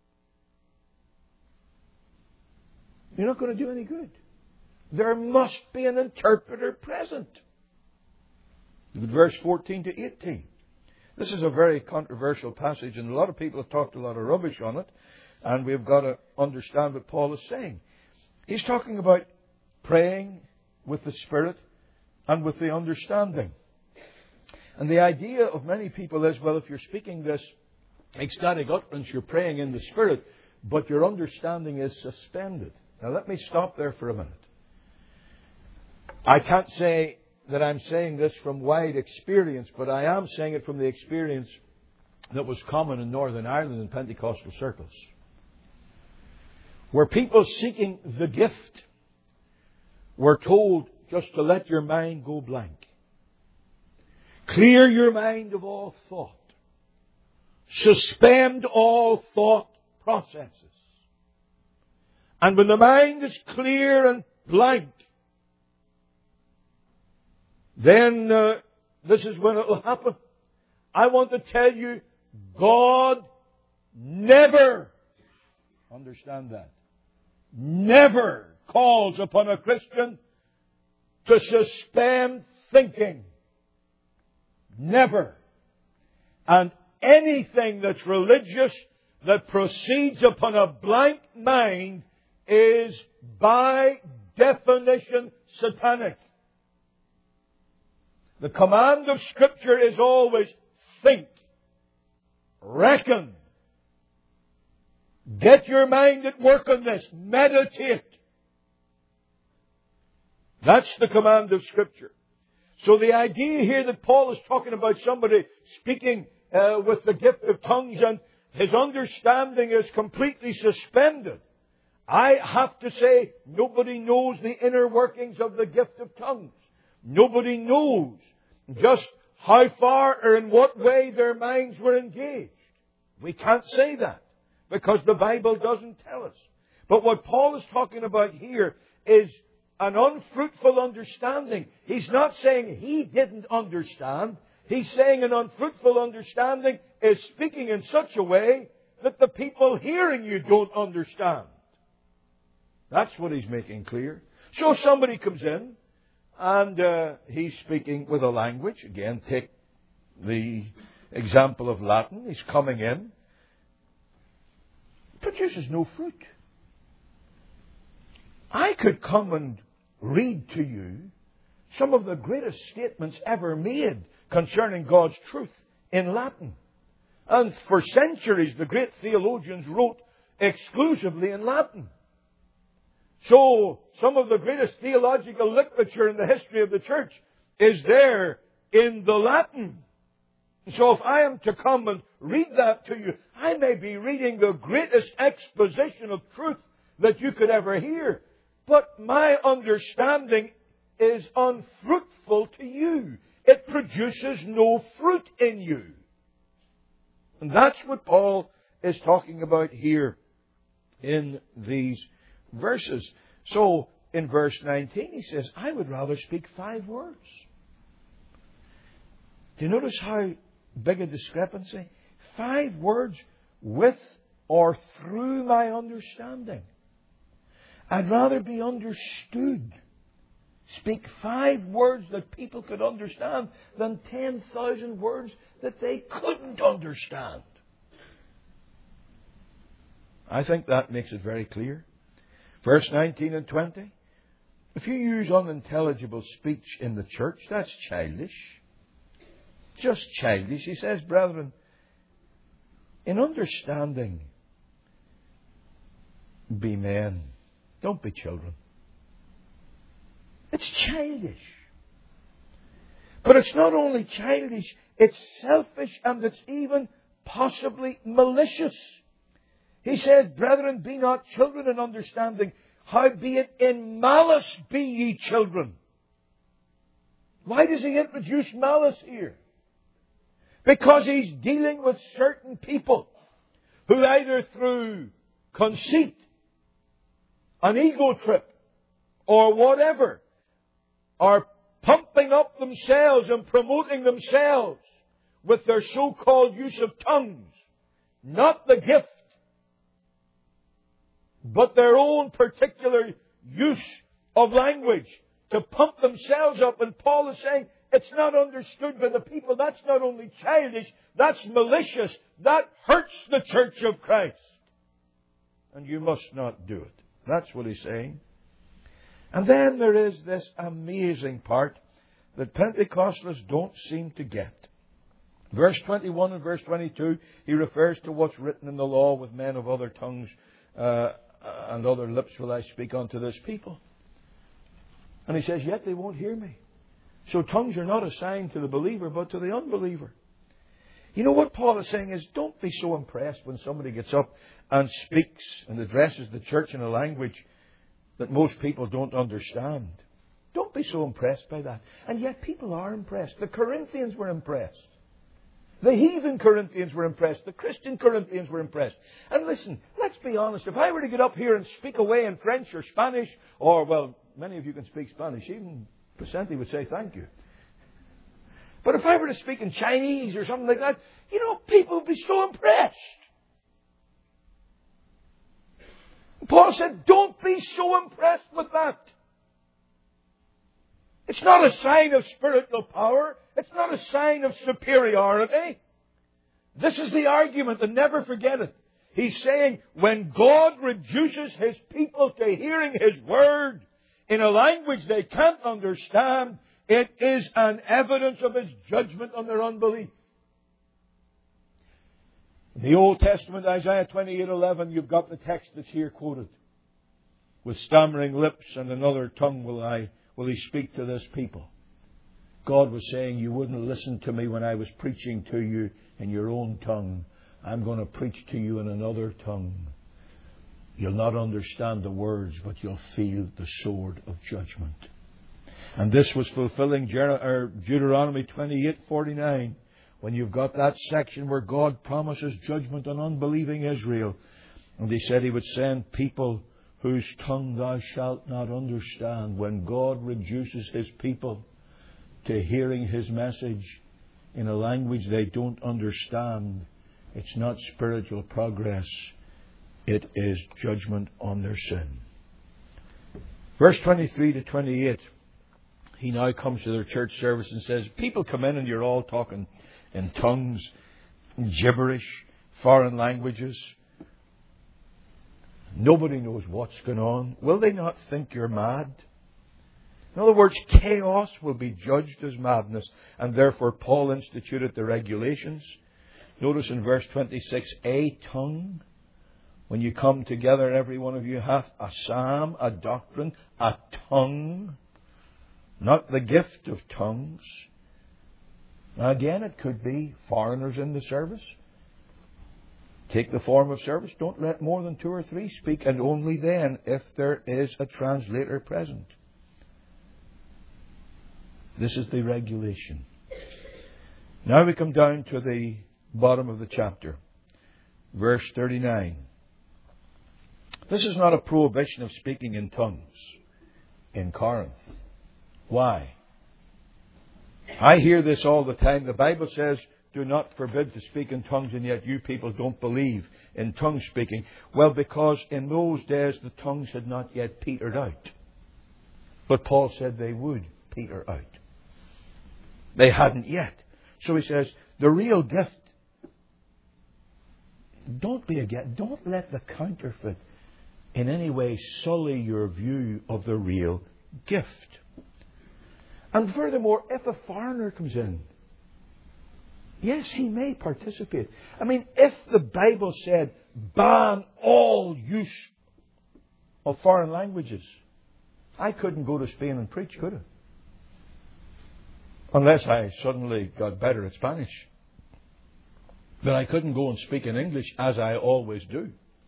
you're not going to do any good. There must be an interpreter present. Verse 14 to 18. This is a very controversial passage, and a lot of people have talked a lot of rubbish on it, and we've got to understand what Paul is saying. He's talking about praying with the Spirit and with the understanding. And the idea of many people is, well, if you're speaking this ecstatic utterance, you're praying in the Spirit, but your understanding is suspended. Now let me stop there for a minute. I can't say that I'm saying this from wide experience, but I am saying it from the experience that was common in Northern Ireland in Pentecostal circles, where people seeking the gift were told just to let your mind go blank. Clear your mind of all thought. suspend all thought processes. And when the mind is clear and blank, then this is when it will happen. I want to tell you, God never, understand that, never calls upon a Christian to suspend thinking. Never. And anything that's religious that proceeds upon a blank mind is by definition satanic. The command of Scripture is always think, reckon, get your mind at work on this, meditate. That's the command of Scripture. So the idea here that Paul is talking about somebody speaking with the gift of tongues and his understanding is completely suspended. I have to say, nobody knows the inner workings of the gift of tongues. Nobody knows just how far or in what way their minds were engaged. We can't say that because the Bible doesn't tell us. But what Paul is talking about here is an unfruitful understanding. He's not saying he didn't understand. He's saying an unfruitful understanding is speaking in such a way that the people hearing you don't understand. That's what he's making clear. So somebody comes in and he's speaking with a language. Again, take the example of Latin. He's coming in. Produces no fruit. I could come and read to you some of the greatest statements ever made concerning God's truth in Latin. And for centuries, the great theologians wrote exclusively in Latin. So, some of the greatest theological literature in the history of the church is there in the Latin. So if I am to come and read that to you, I may be reading the greatest exposition of truth that you could ever hear. But my understanding is unfruitful to you. It produces no fruit in you. And that's what Paul is talking about here in these verses. So, in verse 19, he says, I would rather speak 5 words. Do you notice how big a discrepancy? 5 words with or through my understanding. I'd rather be understood. Speak 5 words that people could understand than 10,000 words that they couldn't understand. I think that makes it very clear. Verse 19 and 20. If you use unintelligible speech in the church, that's childish. Just childish. He says, brethren, in understanding, be men. Don't be children. It's childish. But it's not only childish, it's selfish and it's even possibly malicious. He says, brethren, be not children in understanding, howbeit in malice be ye children. Why does he introduce malice here? Because he's dealing with certain people who either through conceit, an ego trip, or whatever, are pumping up themselves and promoting themselves with their so-called use of tongues. Not the gift, but their own particular use of language to pump themselves up. And Paul is saying, it's not understood by the people. That's not only childish, that's malicious. That hurts the church of Christ. And you must not do it. That's what he's saying. And then there is this amazing part that Pentecostalists don't seem to get. Verse 21 and verse 22, he refers to what's written in the law, with men of other tongues and other lips will I speak unto this people. And he says, yet they won't hear me. So tongues are not assigned to the believer, but to the unbeliever. You know what Paul is saying is, don't be so impressed when somebody gets up and speaks and addresses the church in a language that most people don't understand. Don't be so impressed by that. And yet people are impressed. The Corinthians were impressed. The heathen Corinthians were impressed. The Christian Corinthians were impressed. And listen, let's be honest. If I were to get up here and speak away in French or Spanish, or, well, many of you can speak Spanish. Even Vicente would say thank you. But if I were to speak in Chinese or something like that, people would be so impressed. Paul said, don't be so impressed with that. It's not a sign of spiritual power. It's not a sign of superiority. This is the argument, and never forget it. He's saying, when God reduces His people to hearing His Word in a language they can't understand, it is an evidence of His judgment on their unbelief. In the Old Testament, Isaiah 28:11, you've got the text that's here quoted. With stammering lips and another tongue will He speak to this people. God was saying, you wouldn't listen to me when I was preaching to you in your own tongue. I'm going to preach to you in another tongue. You'll not understand the words, but you'll feel the sword of judgment. And this was fulfilling Deuteronomy 28:49. When you've got that section where God promises judgment on unbelieving Israel. And He said He would send people whose tongue thou shalt not understand. When God reduces His people to hearing His message in a language they don't understand, it's not spiritual progress. It is judgment on their sin. Verse 23 to 28. He now comes to their church service and says, people come in and you're all talking in tongues, gibberish, foreign languages. Nobody knows what's going on. Will they not think you're mad? In other words, chaos will be judged as madness, and therefore Paul instituted the regulations. Notice in verse 26, a tongue. When you come together, every one of you hath a psalm, a doctrine, a tongue. Not the gift of tongues. Now again, it could be foreigners in the service. Take the form of service. Don't let more than 2 or 3 speak, and only then if there is a translator present. This is the regulation. Now we come down to the bottom of the chapter. Verse 39. This is not a prohibition of speaking in tongues in Corinth. Why? I hear this all the time. The Bible says, do not forbid to speak in tongues, and yet you people don't believe in tongue speaking. Well, because in those days the tongues had not yet petered out. But Paul said they would peter out. They hadn't yet. So he says, the real gift, don't let the counterfeit in any way sully your view of the real gift. And furthermore, if a foreigner comes in, yes, he may participate. I mean, if the Bible said, ban all use of foreign languages, I couldn't go to Spain and preach, could I? Unless I suddenly got better at Spanish. But I couldn't go and speak in English as I always do.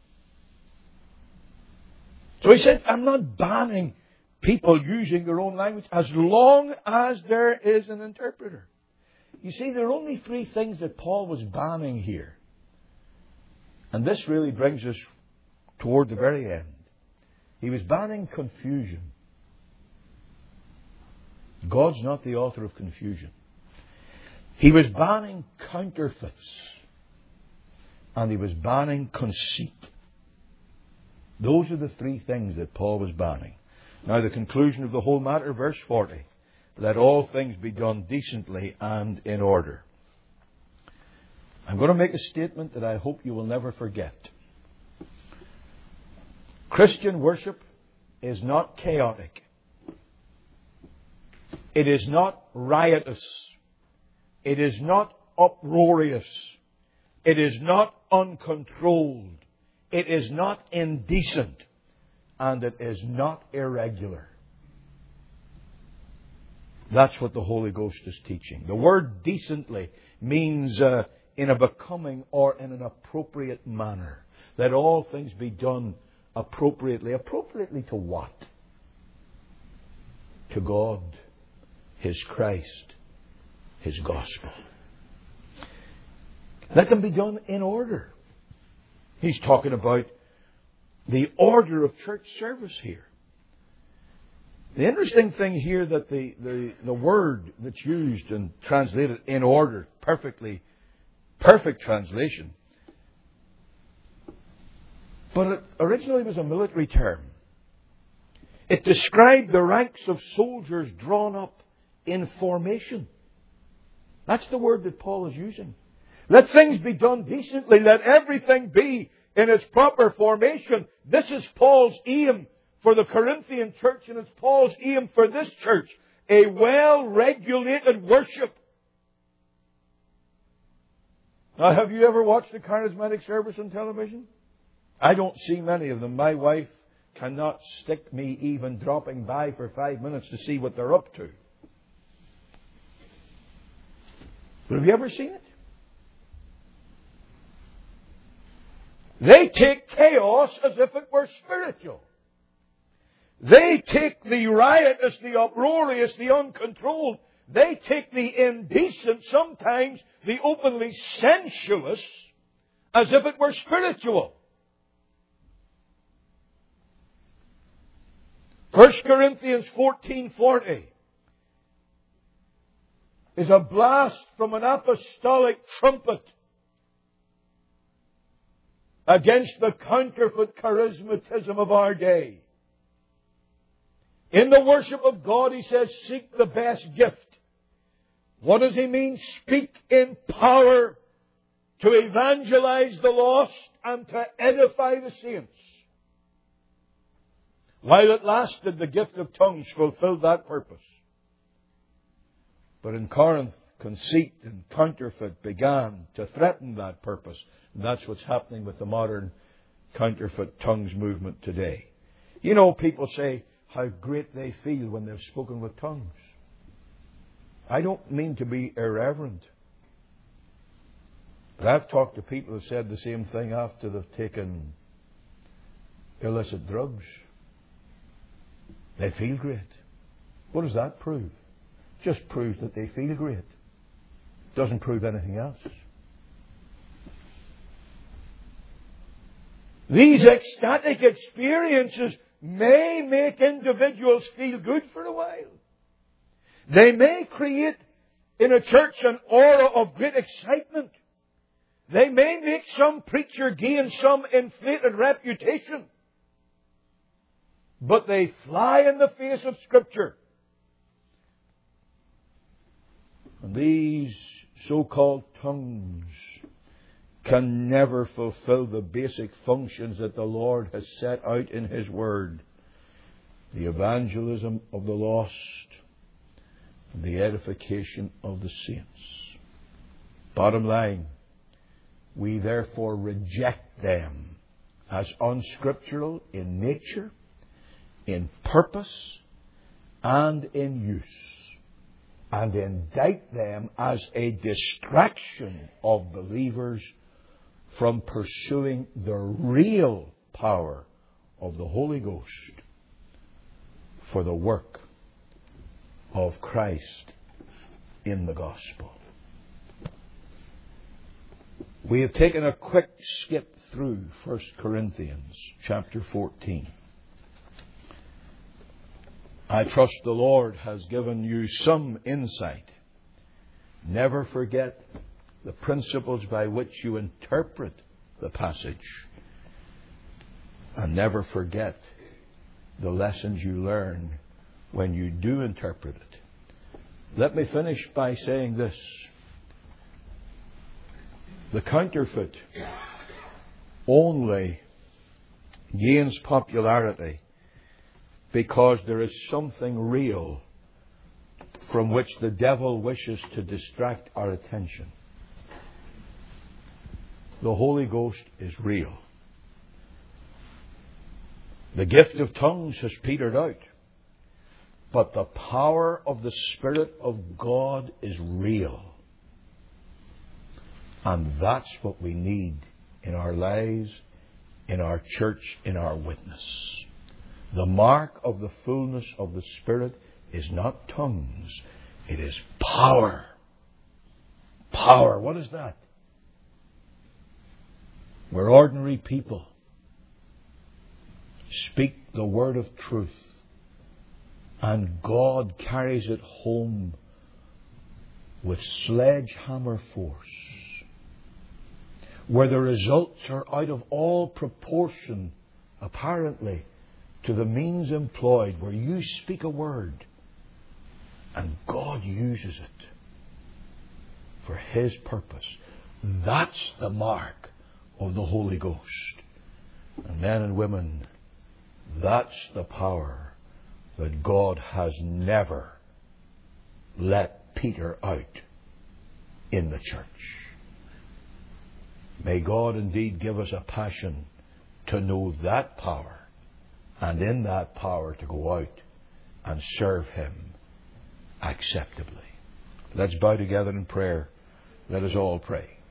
So he said, I'm not banning people using their own language as long as there is an interpreter. You see, there are only 3 things that Paul was banning here. And this really brings us toward the very end. He was banning confusion. God's not the author of confusion. He was banning counterfeits. And he was banning conceit. Those are the 3 things that Paul was banning. Now the conclusion of the whole matter, verse 40. Let all things be done decently and in order. I'm going to make a statement that I hope you will never forget. Christian worship is not chaotic. It is not riotous. It is not uproarious. It is not uncontrolled. It is not indecent. And it is not irregular. That's what the Holy Ghost is teaching. The word decently means in a becoming or in an appropriate manner. Let all things be done appropriately. Appropriately to what? To God, His Christ, His gospel. Let them be done in order. He's talking about the order of church service here. The interesting thing here that the word that's used and translated in order, perfect translation, but it originally was a military term. It described the ranks of soldiers drawn up in formation. That's the word that Paul is using. Let things be done decently. Let everything be in its proper formation. This is Paul's aim for the Corinthian church, and it's Paul's aim for this church. A well-regulated worship. Now, have you ever watched a charismatic service on television? I don't see many of them. My wife cannot stick me even dropping by for 5 minutes to see what they're up to. But have you ever seen it? They take chaos as if it were spiritual. They take the riotous, the uproarious, the uncontrolled. They take the indecent, sometimes the openly sensuous, as if it were spiritual. 1 Corinthians 14:40 is a blast from an apostolic trumpet against the counterfeit charismatism of our day. In the worship of God, he says, seek the best gift. What does he mean? Speak in power to evangelize the lost and to edify the saints. While it lasted, the gift of tongues fulfilled that purpose. But in Corinth, conceit and counterfeit began to threaten that purpose. And that's what's happening with the modern counterfeit tongues movement today. You know, people say how great they feel when they've spoken with tongues. I don't mean to be irreverent. But I've talked to people who said the same thing after they've taken illicit drugs. They feel great. What does that prove? Just proves that they feel great. Doesn't prove anything else. These ecstatic experiences may make individuals feel good for a while. They may create in a church an aura of great excitement. They may make some preacher gain some inflated reputation. But they fly in the face of Scripture. And these so-called tongues can never fulfill the basic functions that the Lord has set out in His Word. The evangelism of the lost, and the edification of the saints. Bottom line, we therefore reject them as unscriptural in nature, in purpose, and in use, and indict them as a distraction of believers from pursuing the real power of the Holy Ghost for the work of Christ in the gospel. We have taken a quick skip through 1 Corinthians chapter 14. I trust the Lord has given you some insight. Never forget the principles by which you interpret the passage. And never forget the lessons you learn when you do interpret it. Let me finish by saying this. The counterfeit only gains popularity because there is something real from which the devil wishes to distract our attention. The Holy Ghost is real. The gift of tongues has petered out. But the power of the Spirit of God is real. And that's what we need in our lives, in our church, in our witness. The mark of the fullness of the Spirit is not tongues. It is power. Power. What is that? where ordinary people speak the word of truth and God carries it home with sledgehammer force, where the results are out of all proportion, apparently, to the means employed, where you speak a word and God uses it for His purpose. That's the mark of the Holy Ghost. And men and women, that's the power that God has never let Peter out in the church. May God indeed give us a passion to know that power, and in that power to go out and serve Him acceptably. Let's bow together in prayer. Let us all pray.